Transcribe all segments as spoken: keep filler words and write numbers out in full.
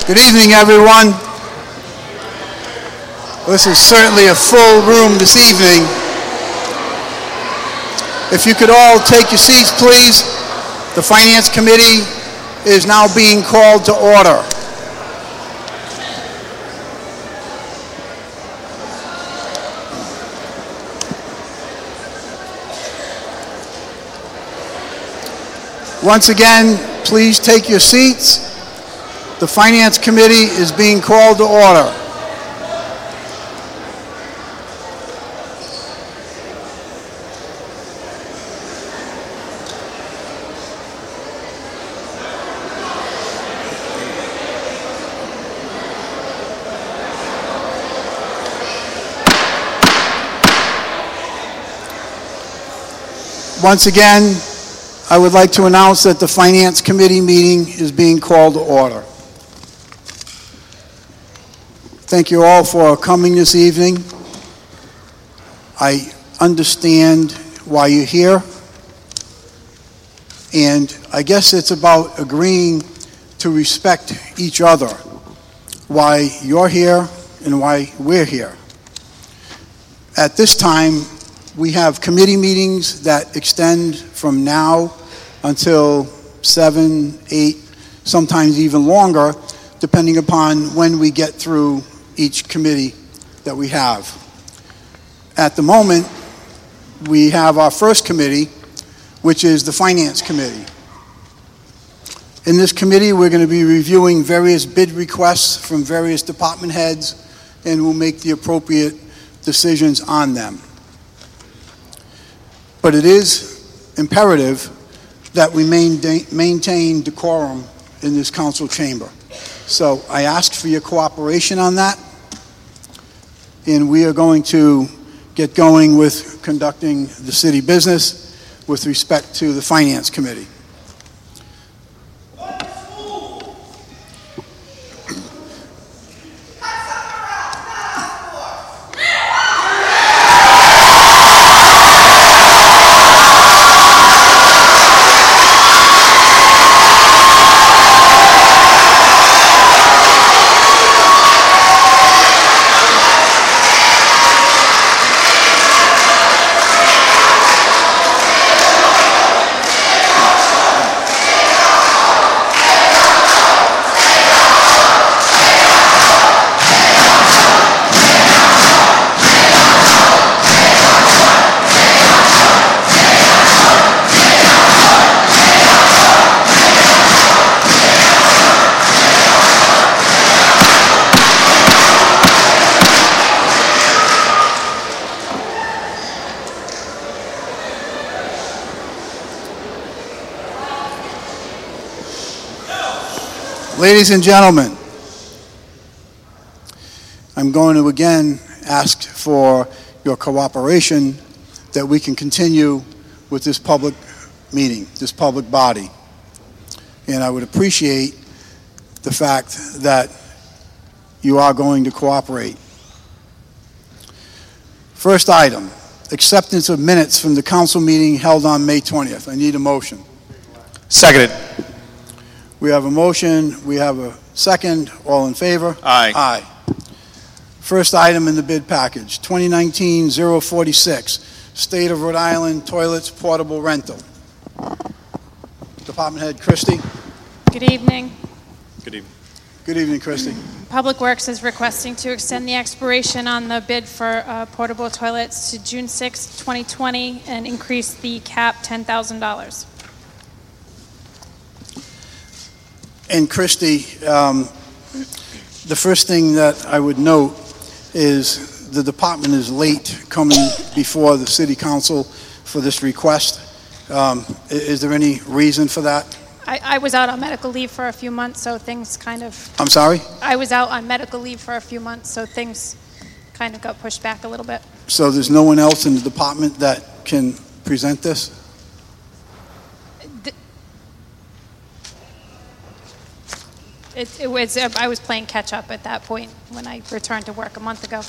Good evening, everyone. This is certainly a full room this evening. If you could all take your seats, please. The Finance Committee is now being called to order. Once again, please take your seats. The Finance Committee is being called to order. Once again, I would like to announce that the Finance Committee meeting is being called to order. Thank you all for coming this evening. I understand why you're here, and I guess it's about agreeing to respect each other, why you're here and why we're here. At this time, we have committee meetings that extend from now until seven, eight, sometimes even longer, depending upon when we get through each committee that we have. At the moment, we have our first committee, which is the Finance Committee. In this committee, we're going to be reviewing various bid requests from various department heads, and we'll make the appropriate decisions on them. But it is imperative that we maintain decorum in this council chamber. So I ask for your cooperation on that, and we are going to get going with conducting the city business with respect to the Finance Committee. Ladies and gentlemen, I'm going to again ask for your cooperation that we can continue with this public meeting, this public body. And I would appreciate the fact that you are going to cooperate. First item, acceptance of minutes from the council meeting held on May twentieth. I need a motion. Seconded. We have a motion, we have a second. All in favor? Aye. Aye. First item in the bid package, twenty nineteen oh forty-six, State of Rhode Island Toilets Portable Rental. Department Head Christie. Good evening. Good evening. Good evening, Christie. Public Works is requesting to extend the expiration on the bid for uh, portable toilets to June sixth, twenty twenty, and increase the cap ten thousand dollars. And Christie, um, the first thing that I would note is the department is late coming before the city council for this request. Um, is there any reason for that? I, I was out on medical leave for a few months, so things kind of... I'm sorry? I was out on medical leave for a few months, so things kind of got pushed back a little bit. So there's no one else in the department that can present this? The, It, it was, I was playing catch up at that point when I returned to work a month ago.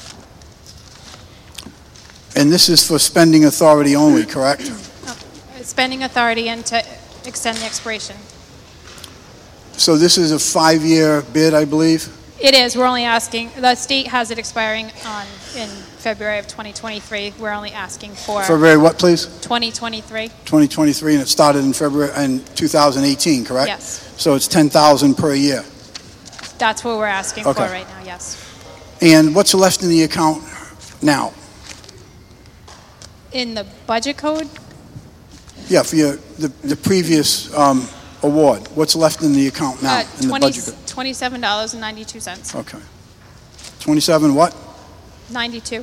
And this is for spending authority only, correct? Spending authority and to extend the expiration. So this is a five-year bid, I believe? It is. We're only asking, the state has it expiring on, in February of twenty twenty-three. We're only asking for February what, please? twenty twenty-three. twenty twenty-three, and it started in February, in two thousand eighteen, correct? Yes. So it's ten thousand per year. That's what we're asking for Okay. right now, yes. And what's left in the account now? In the budget code, Yeah, for your, the, the previous um, award, what's left in the account now, uh, in the twenty budget? twenty-seven dollars and ninety-two cents. Okay. twenty-seven what? ninety-two.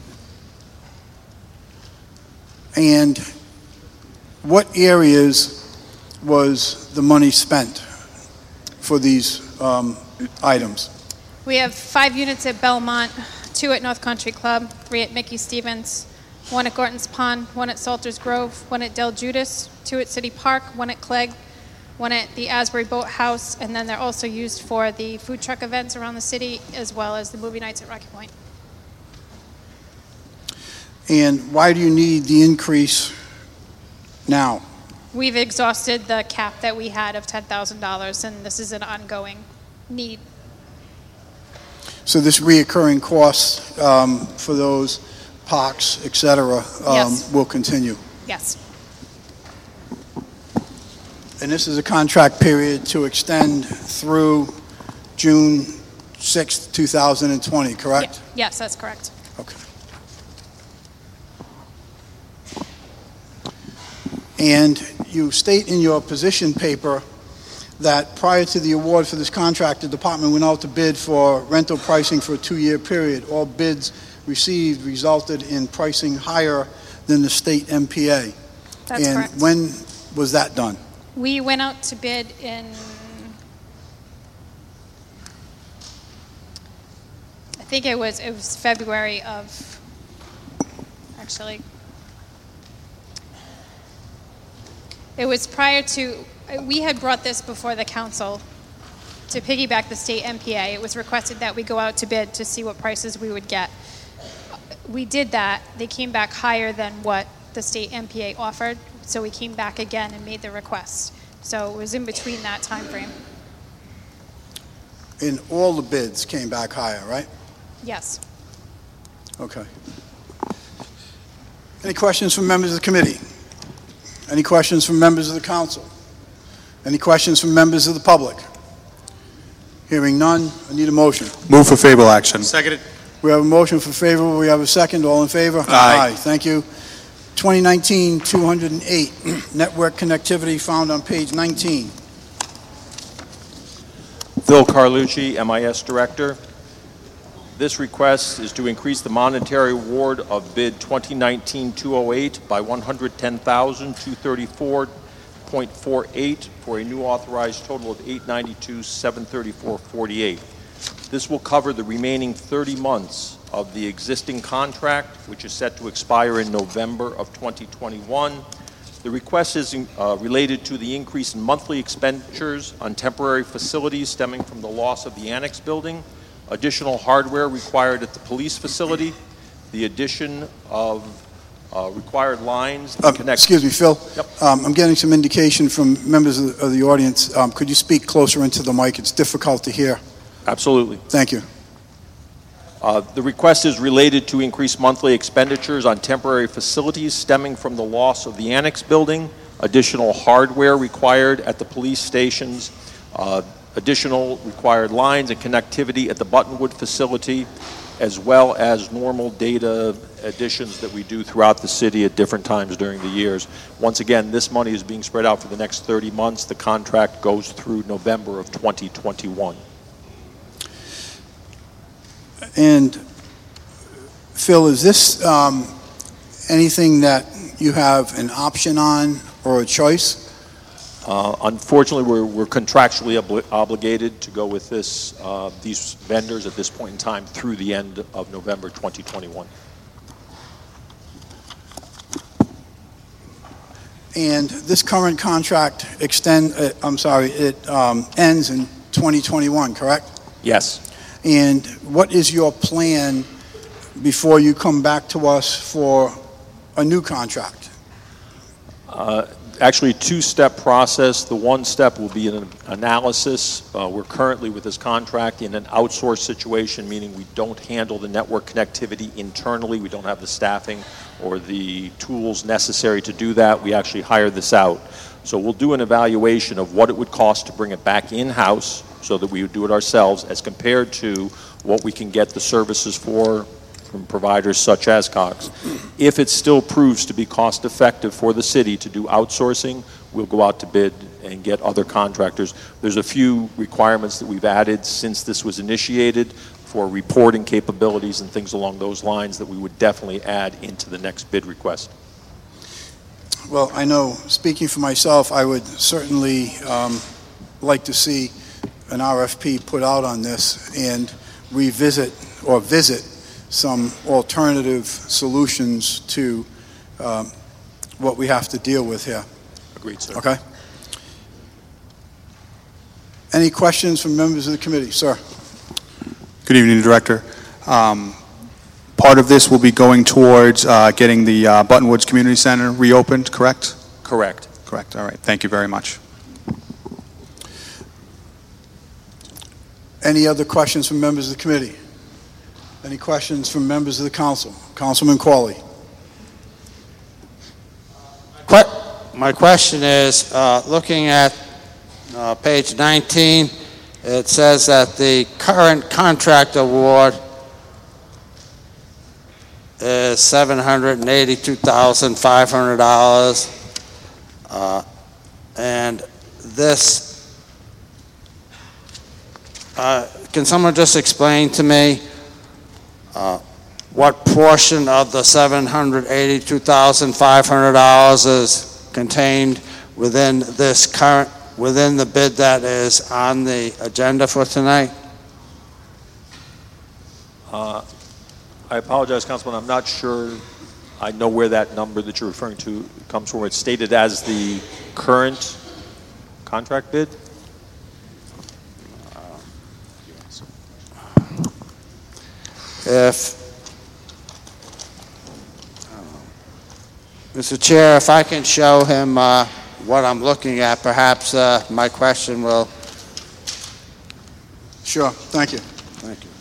And what areas was the money spent for these um, items? We have five units at Belmont, two at North Country Club, three at Mickey Stevens, one at Gorton's Pond, one at Salters Grove, one at Del Judas, two at City Park, one at Clegg, one at the Asbury Boat House, and then they're also used for the food truck events around the city, as well as the movie nights at Rocky Point. And why do you need the increase now? We've exhausted the cap that we had of ten thousand dollars, and this is an ongoing need. So this reoccurring cost um, for those parks, et cetera, um, Yes. will continue? Yes, And this is a contract period to extend through June sixth, two thousand twenty, correct? Ye- yes, that's correct. Okay. And you state in your position paper that prior to the award for this contract, the department went out to bid for rental pricing for a two-year period. All bids received resulted in pricing higher than the state M P A. That's And correct. when was that done? We went out to bid in, I think it was, it was February of, actually, it was prior to, we had brought this before the council to piggyback the state M P A. It was requested that we go out to bid to see what prices we would get. We did that. They came back higher than what the state M P A offered, so we came back again and made the request. So it was in between that time frame. And all the bids came back higher, right? Yes. Okay. Any questions from members of the committee? Any questions from members of the council? Any questions from members of the public? Hearing none, I need a motion. Move for favorable action. Seconded. We have a motion for favorable, we have a second, all in favor? Aye. Thank you. twenty nineteen two oh eight, network connectivity found on page nineteen. Phil Carlucci, M I S Director. This request is to increase the monetary award of bid twenty nineteen two oh eight by one hundred ten thousand two hundred thirty-four point four eight for a new authorized total of eight hundred ninety-two thousand seven hundred thirty-four point four eight. This will cover the remaining thirty months of the existing contract, which is set to expire in November of twenty twenty-one. The request is uh, related to the increase in monthly expenditures on temporary facilities stemming from the loss of the annex building, additional hardware required at the police facility, the addition of uh, required lines to Um, connect. Excuse me, Phil. Yep. Um, I'm getting some indication from members of the, of the audience. Um, Could you speak closer into the mic? It's difficult to hear. Absolutely. Thank you. Uh, The request is related to increased monthly expenditures on temporary facilities stemming from the loss of the annex building, additional hardware required at the police stations, uh, additional required lines and connectivity at the Buttonwood facility, as well as normal data additions that we do throughout the city at different times during the years. Once again, this money is being spread out for the next thirty months. The contract goes through November of twenty twenty-one. And Phil, is this um, anything that you have an option on or a choice? Uh, Unfortunately, we're we're contractually obli- obligated to go with this, uh, these vendors at this point in time through the end of November twenty twenty-one. And this current contract extend, uh, I'm sorry, it um, ends in twenty twenty-one, correct? Yes. And what is your plan before you come back to us for a new contract? Uh, actually a two-step process. The one step will be an analysis. Uh, we're currently with this contract in an outsourced situation, meaning we don't handle the network connectivity internally. We don't have the staffing or the tools necessary to do that. We actually hire this out. So we'll do an evaluation of what it would cost to bring it back in-house so that we would do it ourselves as compared to what we can get the services for from providers such as Cox. If it still proves to be cost effective for the city to do outsourcing, we'll go out to bid and get other contractors. There's a few requirements that we've added since this was initiated for reporting capabilities and things along those lines that we would definitely add into the next bid request. Well, I know, speaking for myself, I would certainly um, like to see an R F P put out on this and revisit or visit some alternative solutions to um, what we have to deal with here. Agreed, sir. Okay? Any questions from members of the committee? Sir. Good evening, Director. Um, part of this will be going towards uh, getting the uh, Buttonwoods Community Center reopened, correct? Correct. Correct. All right. Thank you very much. Any other questions from members of the committee? Any questions from members of the council? Councilman Qualley. My question is, uh, looking at uh, page nineteen, it says that the current contract award is seven hundred eighty-two thousand five hundred dollars. Uh, and this, uh, can someone just explain to me uh, what portion of the seven hundred eighty-two thousand five hundred dollars is contained within this current, within the bid that is on the agenda for tonight? Uh, I apologize, Councilman. I'm not sure I know where that number that you're referring to comes from. It's stated as the current contract bid. If, Mister Chair, if I can show him uh, what I'm looking at, perhaps uh, my question will. Sure. Thank you. Thank you.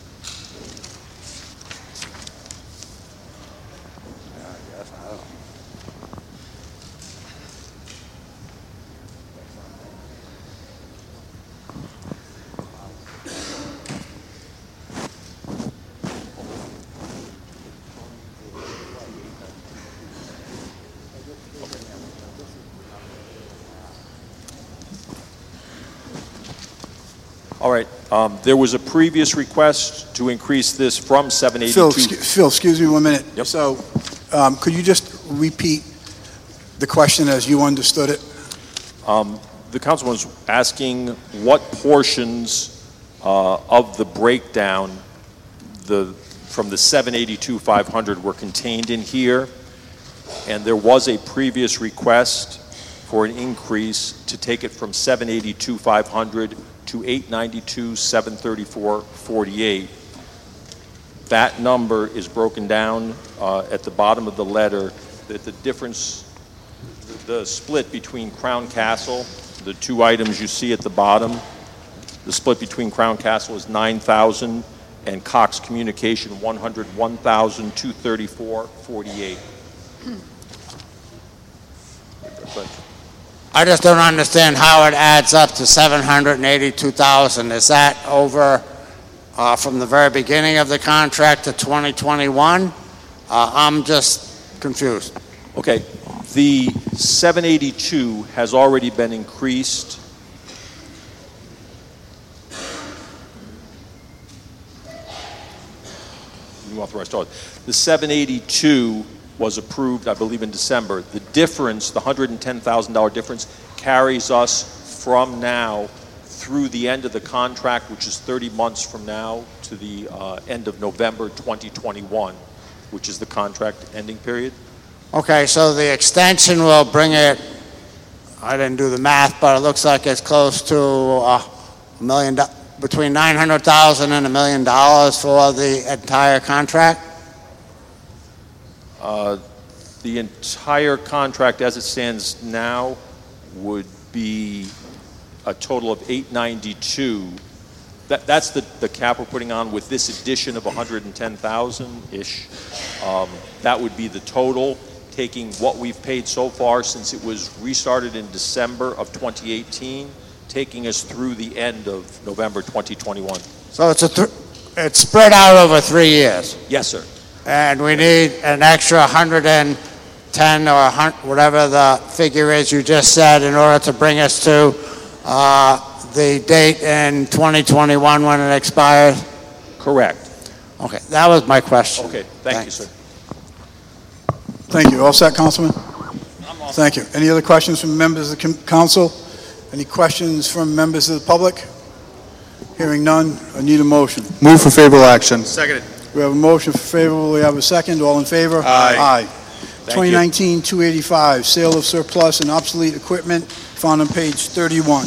All right. Um, there was a previous request to increase this from seven Phil, eighty-two. excu- Phil, excuse me one minute. Yep. So, um, could you just repeat the question as you understood it? Um, the councilman was asking what portions uh, of the breakdown the, from the seven eighty-two five hundred were contained in here, and there was a previous request for an increase to take it from seven eighty-two five hundred to eight ninety-two seven thirty-four forty-eight. That number is broken down uh, at the bottom of the letter, that the difference, the, the split between Crown Castle, the two items you see at the bottom, the split between Crown Castle is nine thousand and Cox Communication one hundred one thousand two thirty-four forty-eight. I just don't understand how it adds up to seven hundred eighty-two thousand. Is that over uh, from the very beginning of the contract to twenty twenty-one? Uh, I'm just confused. Okay, the seven eighty-two has already been increased. You authorize start. The seven eighty-two was approved, I believe, in December. The difference, the one hundred ten thousand dollars difference, carries us from now through the end of the contract, which is thirty months from now, to the uh, end of November twenty twenty-one, which is the contract ending period. Okay, so the extension will bring it, I didn't do the math, but it looks like it's close to uh, a million, do- between nine hundred thousand and a million dollars for the entire contract? Uh, The entire contract as it stands now would be a total of eight ninety-two. That, that's the, the cap we're putting on with this addition of one hundred ten thousand-ish. Um, that would be the total, taking what we've paid so far since it was restarted in December of twenty eighteen, taking us through the end of November twenty twenty-one. So it's a th- it's spread out over three years, Yes, sir. and we need an extra one hundred ten or a hun- whatever the figure is you just said in order to bring us to uh, the date in twenty twenty-one when it expires? Correct. Okay, that was my question. Okay, thank Thanks. you, sir. Thank you. All set, Councilman? Thank you. Any other questions from members of the com- council? Any questions from members of the public? Hearing none, I need a motion. Move for favorable action. Seconded. We have a motion for favorable, we have a second. All in favor? Aye. Aye. you. twenty nineteen two eighty-five, sale of surplus and obsolete equipment, found on page thirty-one.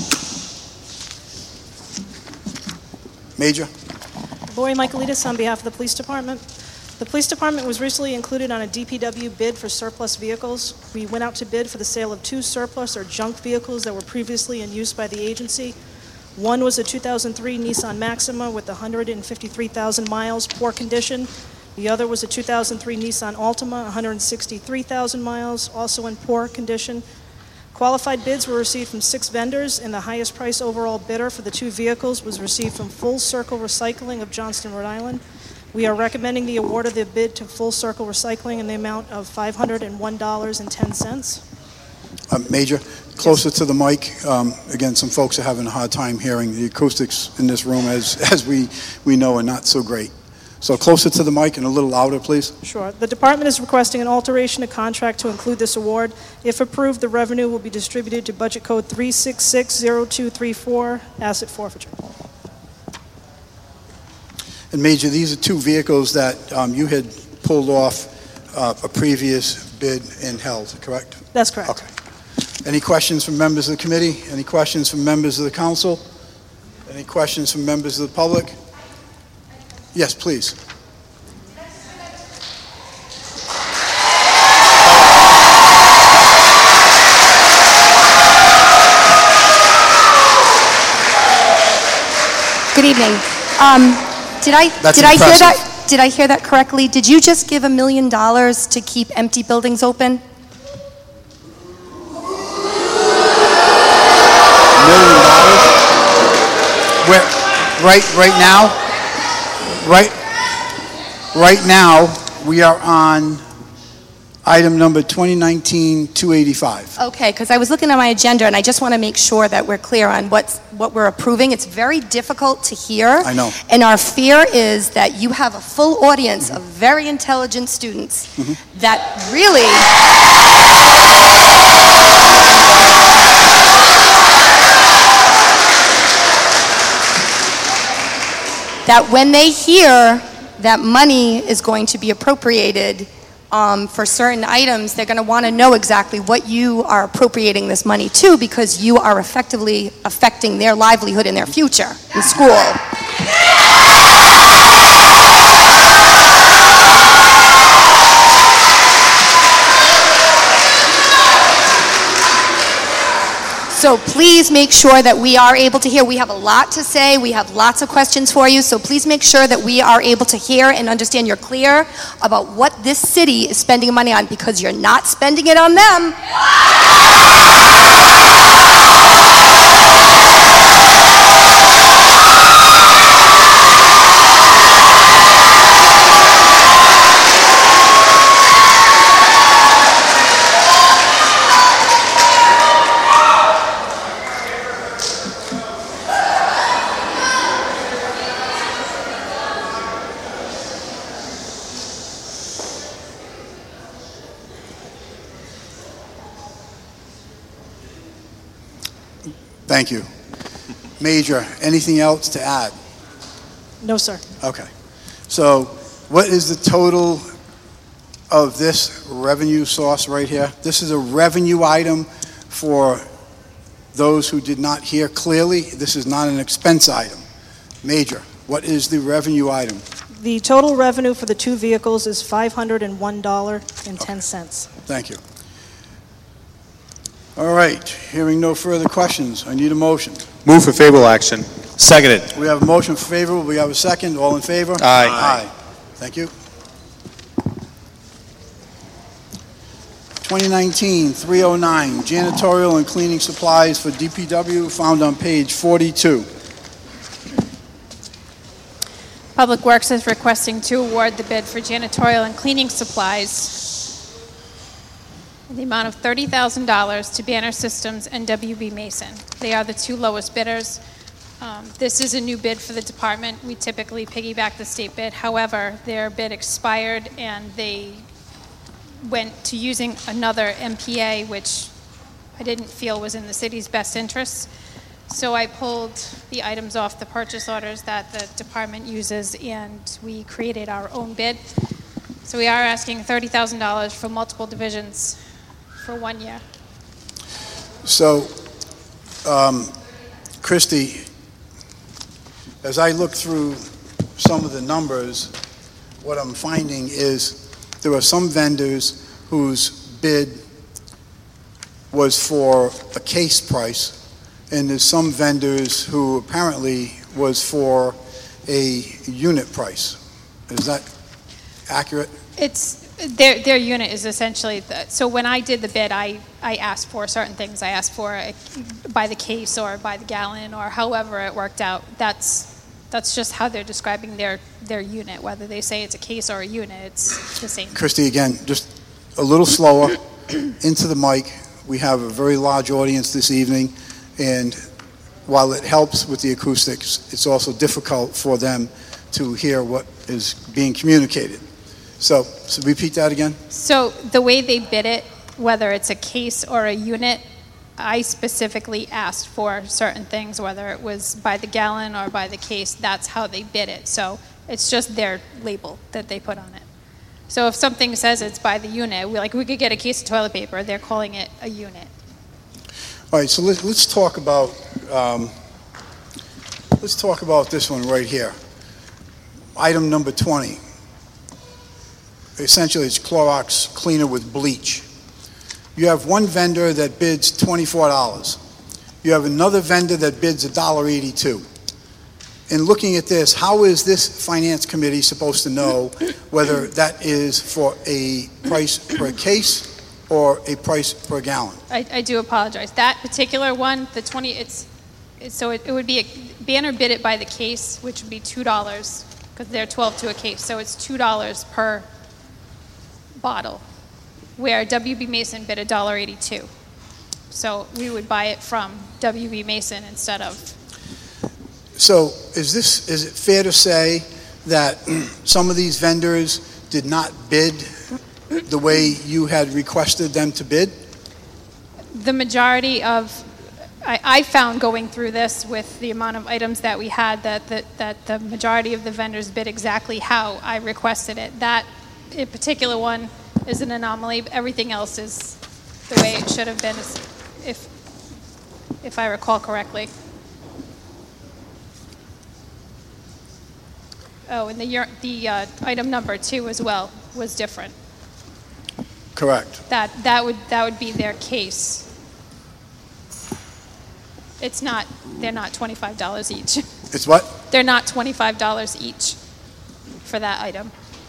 Major? Lori Michaelides on behalf of the Police Department. The Police Department was recently included on a D P W bid for surplus vehicles. We went out to bid for the sale of two surplus or junk vehicles that were previously in use by the agency. One was a two thousand three Nissan Maxima with one hundred fifty-three thousand miles, poor condition. The other was a two thousand three Nissan Altima, one hundred sixty-three thousand miles, also in poor condition. Qualified bids were received from six vendors, and the highest price overall bidder for the two vehicles was received from Full Circle Recycling of Johnston, Rhode Island. We are recommending the award of the bid to Full Circle Recycling in the amount of five hundred one dollars and ten cents. Uh, Major, closer to the mic. Um, Again, some folks are having a hard time hearing. The acoustics in this room, as, as we, we know, are not so great. So closer to the mic and a little louder, please. Sure. The department is requesting an alteration of contract to include this award. If approved, the revenue will be distributed to budget code three six six zero two three four, asset forfeiture. And Major, these are two vehicles that um, you had pulled off uh, a previous bid and held, correct? That's correct. Okay. Any questions from members of the committee? Any questions from members of the council? Any questions from members of the public? Yes, please. Good evening. Um, did I That's did I hear impressive. that? Did I hear that correctly? Did you just give a million dollars to keep empty buildings open? Million dollars? Where, right, right now, right, right now, we are on item number twenty nineteen two eighty-five. Okay, because I was looking at my agenda and I just want to make sure that we're clear on what's what we're approving. It's very difficult to hear. I know. And our fear is that you have a full audience of very intelligent students that really that when they hear that money is going to be appropriated um, for certain items, they're going to want to know exactly what you are appropriating this money to, because you are effectively affecting their livelihood and their future in school. So please make sure that we are able to hear. We have a lot to say. We have lots of questions for you. So please make sure that we are able to hear and understand you're clear about what this city is spending money on, because you're not spending it on them. Thank you. Major, anything else to add? No, sir. Okay. So what is the total of this revenue source right here? This is a revenue item for those who did not hear clearly. This is not an expense item. Major, what is the revenue item? The total revenue for the two vehicles is five hundred one dollars and ten cents. Thank you. All right, hearing no further questions, I need a motion. Move for favorable action. Seconded. We have a motion for favorable, we have a second, all in favor? Aye. Aye. Thank you. twenty nineteen three oh nine, janitorial and cleaning supplies for D P W, found on page forty-two. Public Works is requesting to award the bid for janitorial and cleaning supplies in the amount of thirty thousand dollars to Banner Systems and W B Mason. They are the two lowest bidders. Um, This is a new bid for the department. We typically piggyback the state bid. However, their bid expired and they went to using another M P A, which I didn't feel was in the city's best interests. So I pulled the items off the purchase orders that the department uses, and we created our own bid. So we are asking thirty thousand dollars for multiple divisions for one year. So, um, Christie, as I look through some of the numbers, what I'm finding is there are some vendors whose bid was for a case price, and there's some vendors who apparently was for a unit price. Is that accurate? It's, their, their unit is essentially, the, so when I did the bid, I, I asked for certain things. I asked for a, by the case or by the gallon or however it worked out. That's, that's just how they're describing their, their unit. Whether they say it's a case or a unit, it's the same. Christie, again, just a little slower into the mic. We have a very large audience this evening, and while it helps with the acoustics, it's also difficult for them to hear what is being communicated. So, so repeat that again. So the way they bid it, whether it's a case or a unit, I specifically asked for certain things, whether it was by the gallon or by the case. That's how they bid it. So it's just their label that they put on it. So if something says it's by the unit, we like we could get a case of toilet paper. They're calling it a unit. All right, so let's, let's talk about um, let's talk about this one right here. Item number twenty. Essentially, it's Clorox cleaner with bleach. You have one vendor that bids twenty-four dollars. You have another vendor that bids one dollar eighty-two. In looking at this, how is this finance committee supposed to know whether that is for a price per case or a price per gallon? I, I do apologize. That particular one, the twenty, it's, it's so it, it would be a Banner bid it by the case, which would be two dollars because they're twelve to a case. So it's two dollars per bottle, where W B Mason bid one dollar eighty-two. So we would buy it from W B Mason instead of. So is this, is it fair to say that some of these vendors did not bid the way you had requested them to bid? The majority of, I, I found going through this with the amount of items that we had that, that, that the majority of the vendors bid exactly how I requested it. That in particular one is an anomaly. Everything else is the way it should have been, if, if I recall correctly. Oh, and the, ur- the uh, item number two as well was different. Correct. That, that would, that would be their case. It's not, they're not twenty-five dollars each. It's what? They're not twenty-five dollars each for that item.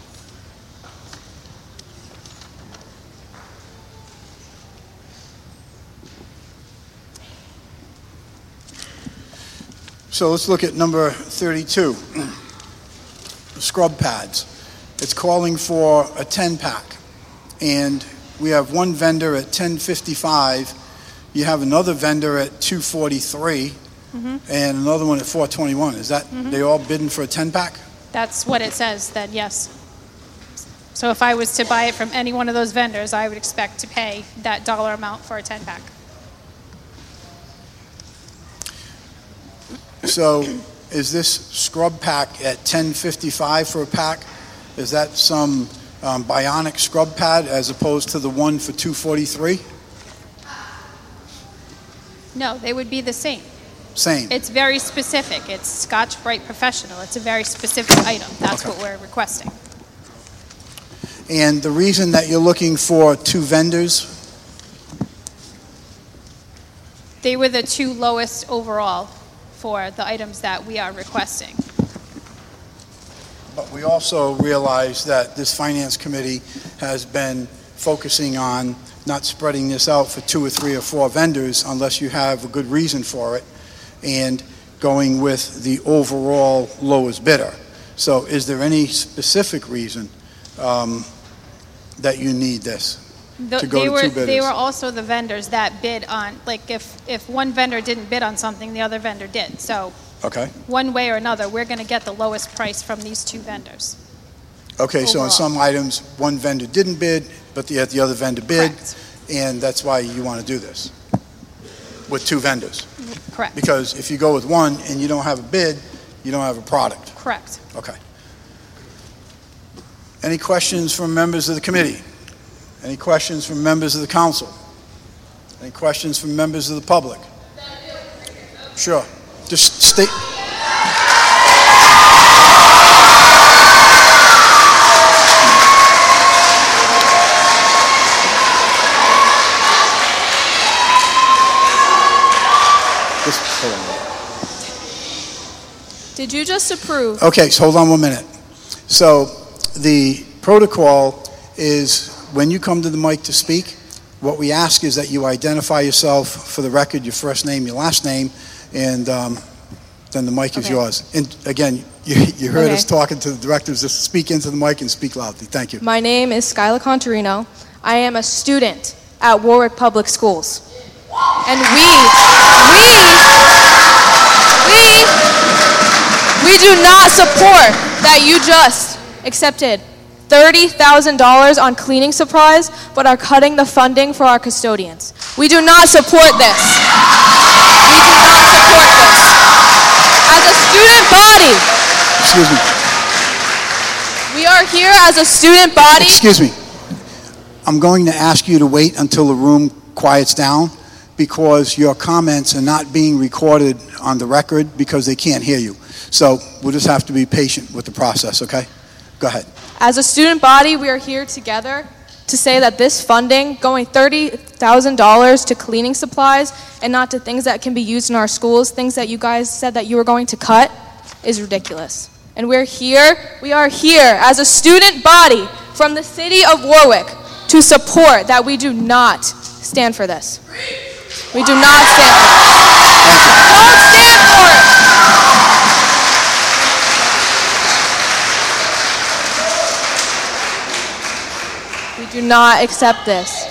So let's look at number thirty-two. Scrub pads. It's calling for a ten pack, and we have one vendor at ten fifty-five. You have another vendor at two forty-three, mm-hmm. and another one at four twenty-one. Is that mm-hmm. they all bidding for a ten pack? That's what it says. Then yes. So if I was to buy it from any one of those vendors, I would expect to pay that dollar amount for a ten pack. So is this scrub pack at ten fifty-five for a pack? Is that some um, bionic scrub pad as opposed to the one for two forty-three? No, they would be the same. Same? It's very specific. It's Scotch-Brite Professional. It's a very specific item. That's Okay. what we're requesting. And the reason that you're looking for two vendors, They were the two lowest overall for the items that we are requesting. but we also realize that this Finance Committee has been focusing on not spreading this out for two or three or four vendors unless you have a good reason for it, and going with the overall lowest bidder. So is there any specific reason um, that you need this? The- To go they to were, two They bidders. were also the vendors that bid on, like, if, if one vendor didn't bid on something, the other vendor did. So Okay. one way or another, we're going to get the lowest price from these two vendors. Okay, so on Overall. some items, one vendor didn't bid, but yet the other vendor bid, Correct. and that's why you want to do this with two vendors. Correct. Because if you go with one and you don't have a bid, you don't have a product. Correct. Okay. Any questions from members of the committee? Any questions from members of the council? Any questions from members of the public? Sure. Just state. Just hold on. Did you just approve? Okay, so hold on one minute. So the protocol is when you come to the mic to speak, what we ask is that you identify yourself for the record, your first name, your last name, and um, then the mic is Okay. yours. And again, you, you heard Okay. us talking to the directors, just speak into the mic and speak loudly. Thank you. My name is Skyla Contarino. I am a student at Warwick Public Schools. And we, we, we, we do not support that you just accepted thirty thousand dollars on cleaning supplies, but are cutting the funding for our custodians. We do not support this. We do not support this. As a student body, Excuse me. we are here as a student body. Excuse me. I'm going to ask you to wait until the room quiets down because your comments are not being recorded on the record because they can't hear you. So we'll just have to be patient with the process, okay? Go ahead. As a student body, we are here together to say that this funding, going thirty thousand dollars to cleaning supplies and not to things that can be used in our schools, things that you guys said that you were going to cut, is ridiculous. And we're here, we are here as a student body from the city of Warwick to support that we do not stand for this. We do not stand for it. Don't stand for it! We do not accept this.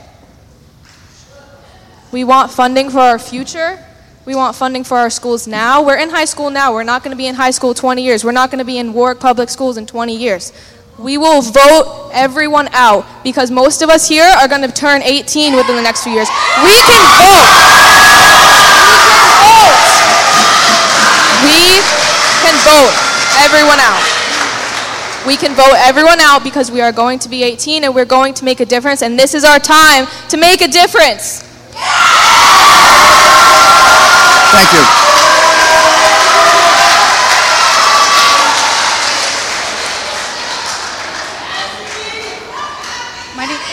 We want funding for our future. We want funding for our schools now. We're in high school now. We're not going to be in high school twenty years. We're not going to be in Warwick Public Schools in twenty years. We will vote everyone out because most of us here are going to turn eighteen within the next few years. We can vote. We can vote. We can vote everyone out. We can vote everyone out because we are going to be eighteen and we're going to make a difference, and this is our time to make a difference. Thank you. My name,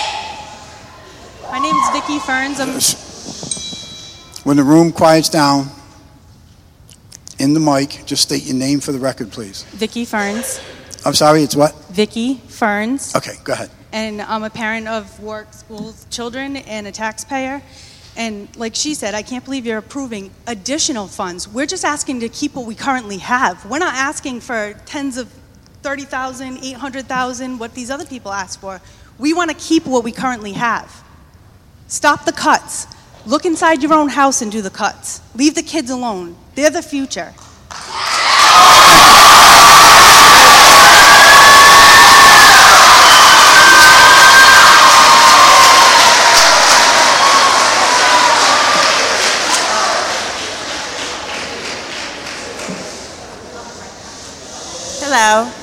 my name is Vicky Ferns. I'm, When the room quiets down, in the mic, just state your name for the record, please. Vicky Ferns. I'm sorry, it's what? Vicky Ferns. Okay, go ahead. And I'm a parent of Warwick Schools children and a taxpayer. And like she said, I can't believe you're approving additional funds. We're just asking to keep what we currently have. We're not asking for tens of thirty thousand, eight hundred thousand, what these other people ask for. We want to keep what we currently have. Stop the cuts. Look inside your own house and do the cuts. Leave the kids alone. They're the future. Hello.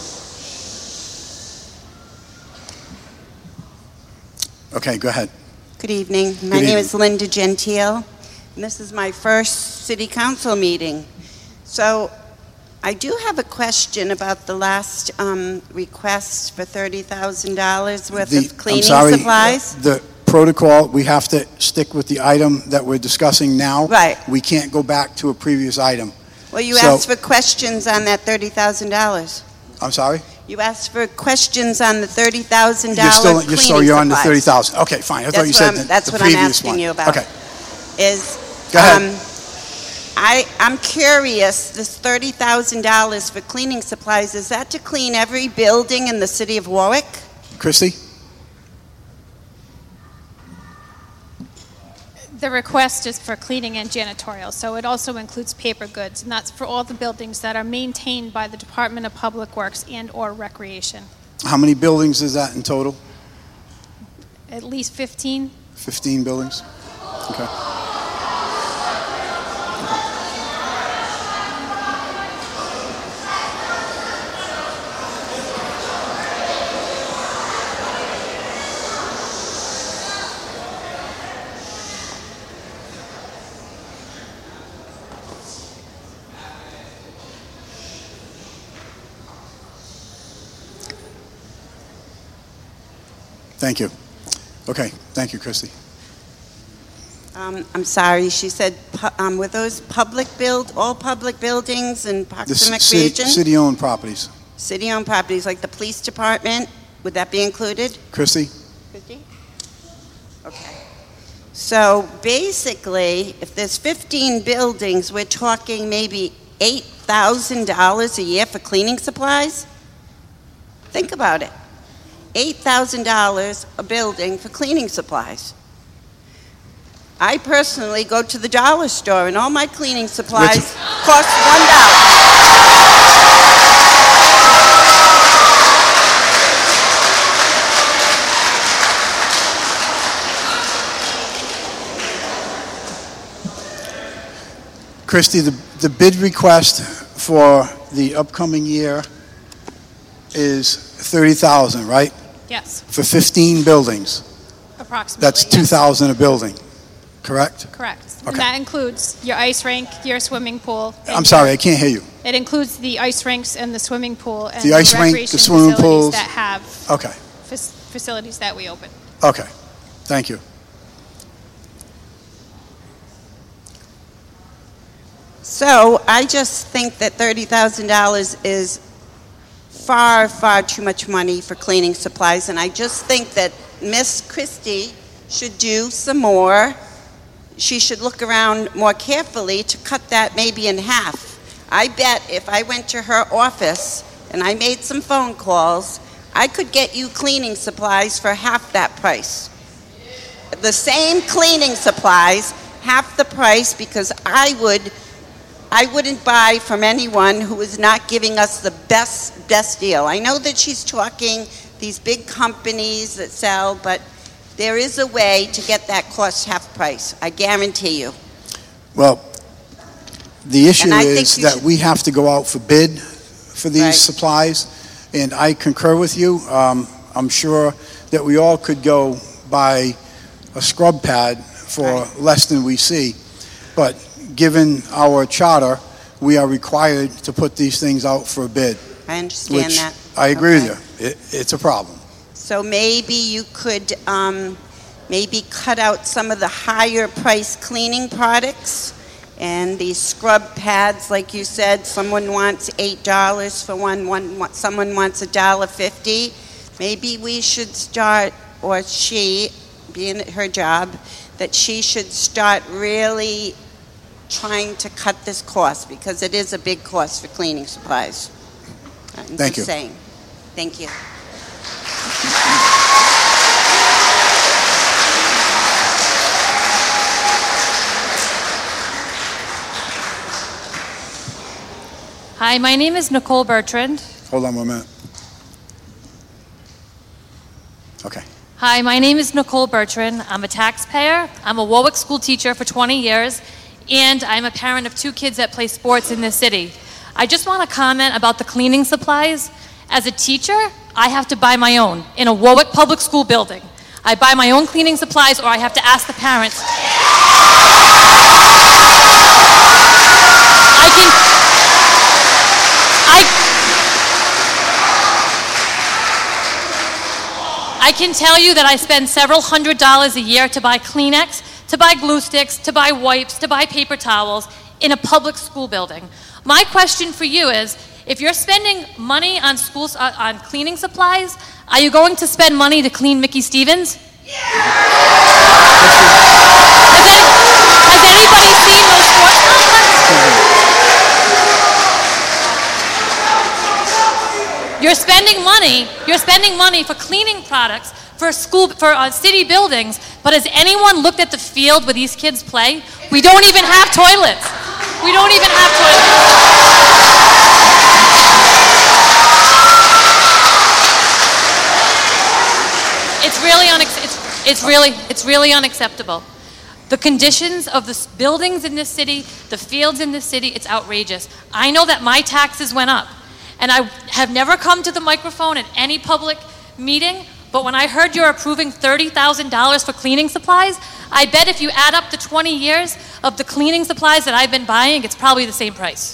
Okay, go ahead. Good evening. My name evening. is Linda Gentile, and this is my first city council meeting. So I do have a question about the last um, request for thirty thousand dollars worth The- of cleaning I'm sorry, supplies. The protocol, we have to stick with the item that we're discussing now. Right. We can't go back to a previous item. Well, you so- asked for questions on that thirty thousand dollars. I'm sorry? You asked for questions on the thirty thousand You're dollars still, cleaning you're still, you're on the supplies. thirty thousand. Okay, fine. I thought That's you what said I'm- the that's the what I'm previous asking one. you about. Okay, Is, go ahead. um, I, I'm curious, this thirty thousand dollars for cleaning supplies, is that to clean every building in the city of Warwick? Christie? The request is for cleaning and janitorial, so it also includes paper goods, and that's for all the buildings that are maintained by the Department of Public Works and/or Recreation. How many buildings is that in total? At least fifteen. fifteen buildings? Okay. Thank you. Okay, thank you, Christie. Um, I'm sorry, she said, pu- um, were those public build, all public buildings and The Parks and c- city- Recreation? city-owned properties. City-owned properties, like the police department, would that be included? Christie? Okay. So basically, if there's fifteen buildings, we're talking maybe eight thousand dollars a year for cleaning supplies? Think about it. eight thousand dollars a building for cleaning supplies. I personally go to the dollar store and all my cleaning supplies cost one dollar. Christie, the, the bid request for the upcoming year is thirty thousand, right? Yes, For fifteen buildings. approximately. That's two yes. thousand a building, correct? Correct. Okay. And that includes your ice rink, your swimming pool. and I'm sorry, I can't hear you. It includes the ice rinks and the swimming pool and The ice rink, the recreation swimming facilities pools. that have Okay, fac- facilities that we open. okay, thank you. So I just think that thirty thousand dollars is far, far too much money for cleaning supplies, and I just think that Miss Christie should do some more. She should look around more carefully to cut that maybe in half. I bet if I went to her office and I made some phone calls, I could get you cleaning supplies for half that price. The same cleaning supplies, half the price, because I would I wouldn't buy from anyone who is not giving us the best, best deal. I know that she's talking these big companies that sell, but there is a way to get that cost half price. I guarantee you. Well, the issue And I think is you that should- we have to go out for bid for these Right. supplies, and I concur with you. Um, I'm sure that we all could go buy a scrub pad for Right. less than we see, but given our charter, we are required to put these things out for a bid, I understand which that. I agree Okay. with you. It, it's a problem. So maybe you could um, maybe cut out some of the higher price cleaning products and these scrub pads, like you said, someone wants eight dollars for one, one, one- someone wants a dollar fifty. Maybe we should start, or she, being her job, that she should start really trying to cut this cost, because it is a big cost for cleaning supplies. I'm Thank just you. saying. Thank you. Hi, my name is Nicole Bertrand. Hold on one minute. Okay. Hi, my name is Nicole Bertrand. I'm a taxpayer. I'm a Warwick school teacher for twenty years, and I'm a parent of two kids that play sports in this city. I just want to comment about the cleaning supplies. As a teacher, I have to buy my own in a Warwick public school building. I buy my own cleaning supplies, or I have to ask the parents. I can, I, I can tell you that I spend several hundred dollars a year to buy Kleenex, to buy glue sticks, to buy wipes, to buy paper towels in a public school building. My question for you is, if you're spending money on schools, uh, on cleaning supplies, are you going to spend money to clean Mickey Stevens? Yeah! Has, any, has anybody seen those sports complexes? You're spending money, you're spending money for cleaning products for school, for uh, city buildings, but has anyone looked at the field where these kids play? We don't even have toilets. We don't even have toilets. It's really, unex- it's, it's, really, it's really unacceptable. The conditions of the s- buildings in this city, the fields in this city, it's outrageous. I know that my taxes went up, and I have never come to the microphone at any public meeting, but when I heard you're approving thirty thousand dollars for cleaning supplies, I bet if you add up the twenty years of the cleaning supplies that I've been buying, it's probably the same price.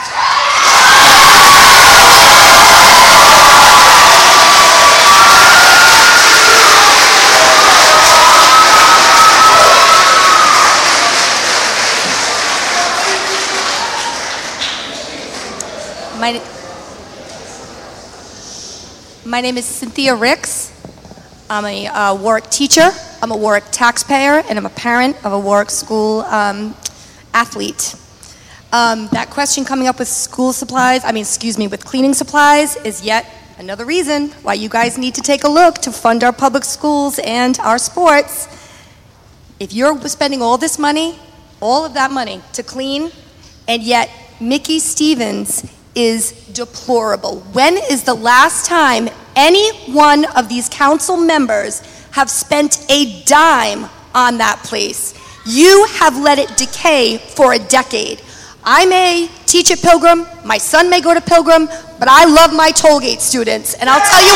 My, my name is Cynthia Ricks. I'm a uh, Warwick teacher, I'm a Warwick taxpayer, and I'm a parent of a Warwick school um, athlete. Um, that question coming up with school supplies, I mean, excuse me, with cleaning supplies is yet another reason why you guys need to take a look to fund our public schools and our sports. If you're spending all this money, all of that money to clean, and yet Mickey Stevens is deplorable. When is the last time any one of these council members have spent a dime on that place? You have let it decay for a decade. I may teach at Pilgrim, my son may go to Pilgrim, but I love my Tollgate students, and I'll tell you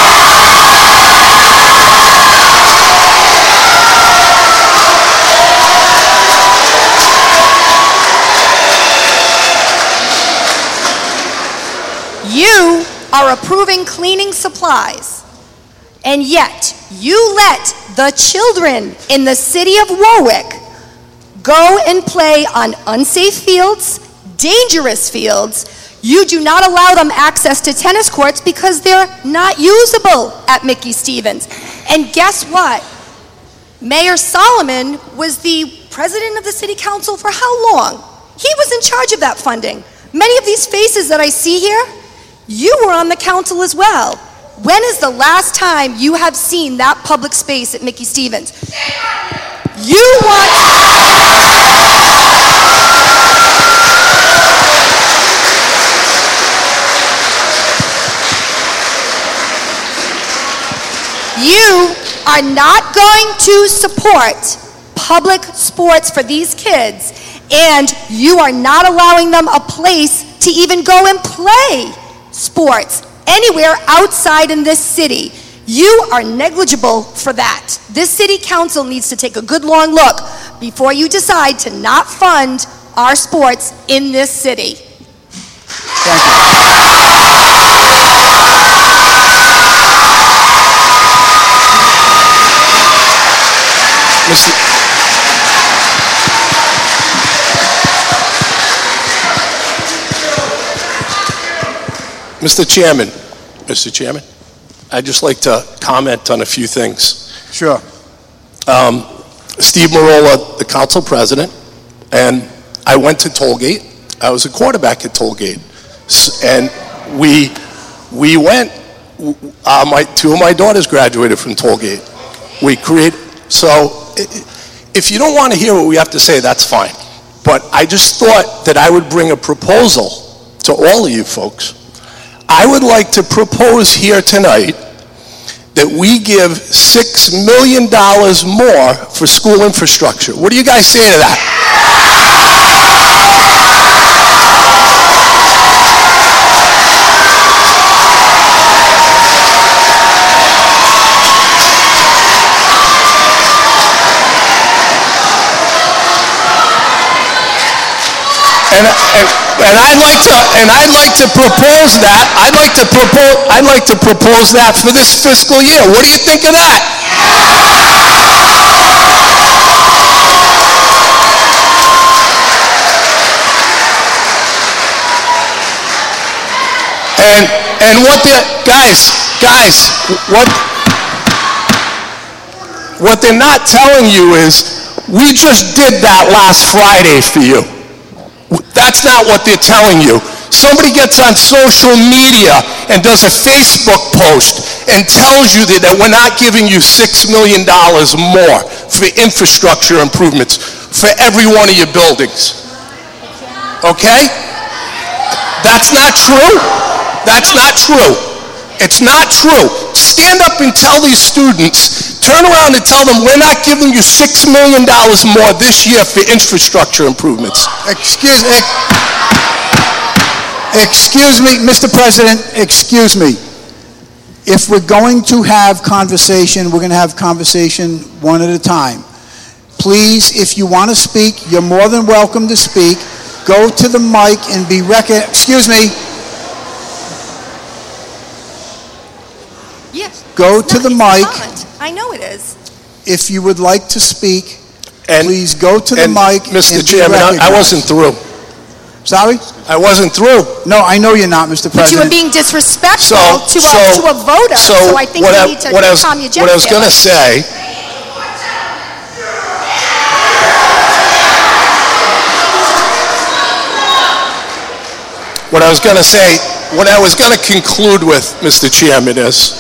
what. You are approving cleaning supplies, and yet you let the children in the city of Warwick go and play on unsafe fields, dangerous fields. You do not allow them access to tennis courts because they're not usable at Mickey Stevens. And guess what? Mayor Solomon was the president of the city council for how long? He was in charge of that funding. Many of these faces that I see here, you were on the council as well. When is the last time you have seen that public space at Mickey Stevens? You want... You are not going to support public sports for these kids, and you are not allowing them a place to even go and play sports anywhere outside in this city. You are negligible for that. This city council needs to take a good long look before you decide to not fund our sports in this city. Thank you. Mister Mister Chairman, Mister Chairman, I'd just like to comment on a few things. Sure. Um, Steve Marola, the council president, and I went to Tollgate. I was a quarterback at Tollgate, S- and we we went. Uh, my two of my daughters graduated from Tollgate. We create so. i- If you don't want to hear what we have to say, that's fine. But I just thought that I would bring a proposal to all of you folks. I would like to propose here tonight that we give six million dollars more for school infrastructure. What do you guys say to that? And, and, and I'd like to, and I'd like to propose that, I'd like to propose, I'd like to propose that for this fiscal year. What do you think of that? And, and what the, guys, guys, what, what they're not telling you is, we just did that last Friday for you. That's not what they're telling you. Somebody gets on social media and does a Facebook post and tells you that, that we're not giving you six million dollars more for infrastructure improvements for every one of your buildings. Okay? That's not true. That's not true. It's not true. Stand up and tell these students, turn around and tell them we're not giving you six million dollars more this year for infrastructure improvements. Excuse, excuse me, Mister President, excuse me. If we're going to have conversation, we're going to have conversation one at a time. Please, if you want to speak, you're more than welcome to speak. Go to the mic and be recognized. Excuse me. Yes. Go to the mic. I know it is. If you would like to speak, And- please go to the And mic Mister and be Chairman, I- I recognized. wasn't through. Sorry? I wasn't through. No, I know you're not, Mister But you were President. being disrespectful So, to, a, so, to a voter, so, so I think what you I- need to what I was- calm your jets What I was there. going to say, what I was going to say, what I was going to conclude with, Mister Chairman, is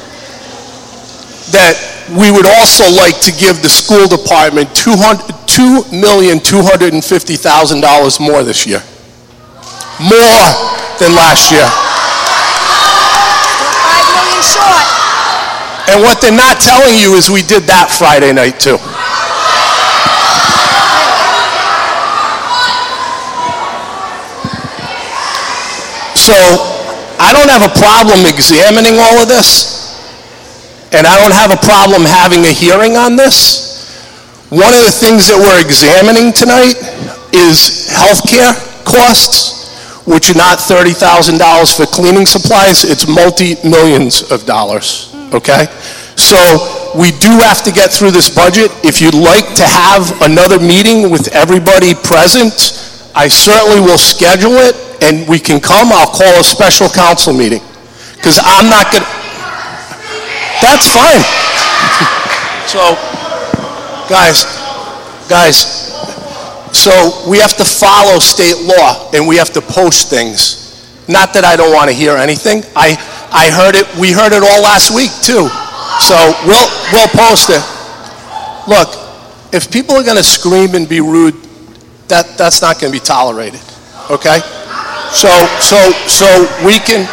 that we would also like to give the school department two million two hundred fifty thousand dollars more this year. More than last year. Five million short. And what they're not telling you is we did that Friday night too. So I don't have a problem examining all of this, and I don't have a problem having a hearing on this. One of the things that we're examining tonight is healthcare costs, which are not thirty thousand dollars for cleaning supplies, it's multi-millions of dollars, okay? So we do have to get through this budget. If you'd like to have another meeting with everybody present, I certainly will schedule it, and we can come. I'll call a special council meeting, because I'm not going to... That's fine. So, guys, guys, so we have to follow state law, and we have to post things. Not that I don't want to hear anything. I, I heard it, we heard it all last week, too. So we'll, we'll post it. Look, if people are going to scream and be rude, that, that's not going to be tolerated, okay? So, so, so we can...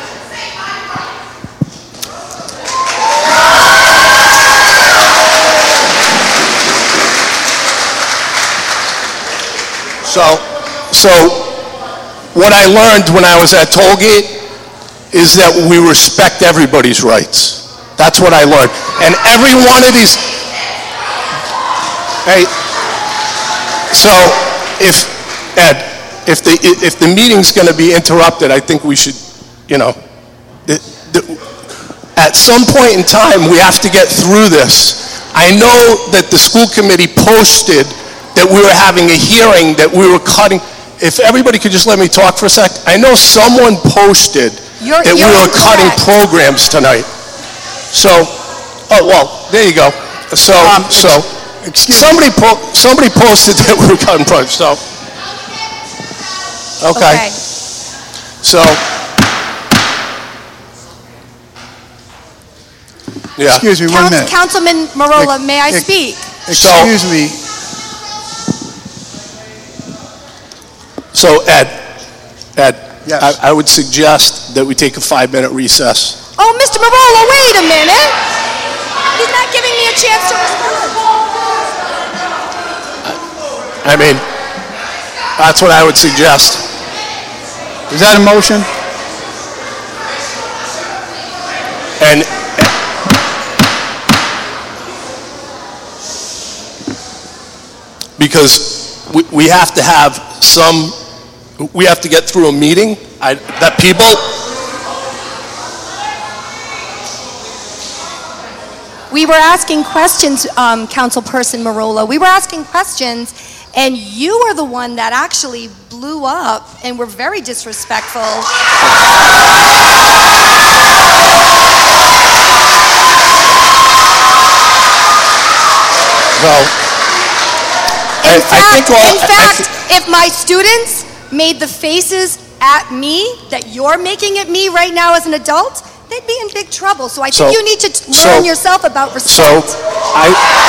So, so what I learned when I was at Tollgate is that we respect everybody's rights. That's what I learned. And every one of these... Hey, so if, Ed, if the, if the meeting's going to be interrupted, I think we should, you know, the, the, at some point in time, we have to get through this. I know that the school committee posted that we were having a hearing, that we were cutting. If everybody could just let me talk for a sec. I know someone posted You're- that we you're were cutting incorrect. programs tonight. So, oh, well, there you go. So, Um, so, excuse somebody, po somebody posted that we were cutting programs, so. Okay. Okay. So, yeah. Excuse me, one Council- minute. Councilman Marola, Ex- may I ex- speak? Excuse me. So, Ed, Ed, Yes. I, I would suggest that we take a five-minute recess. Oh, Mister Marola, wait a minute. He's not giving me a chance to respond. I mean, that's what I would suggest. Is that a motion? And because we, we have to have some we have to get through a meeting, I, that people, We were asking questions, um, Councilperson Marola. We were asking questions, and you are the one that actually blew up and were very disrespectful. well, In I, fact, I think all, in I- I fact thi- if my students made the faces at me that you're making at me right now as an adult, they'd be in big trouble. So I think So- you need to t- so- learn yourself about respect. so, I,